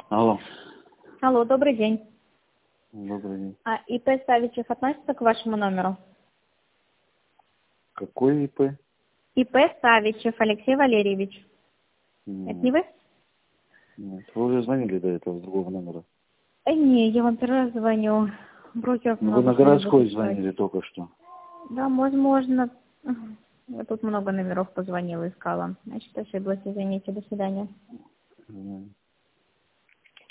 Алло. Алло, добрый день. Добрый день. ИП Савичев относится к вашему номеру? Какой ИП? ИП Савичев Алексей Валерьевич. Нет. Это не вы? Нет. Вы уже звонили до этого с другого номера? Не, я вам первый раз звоню. Брокеров Вы много. на с вами городской буду говорить. звонили только что. Да, возможно. Я тут много номеров позвонила, искала. Значит, ошиблась, извините, до свидания. Мгм.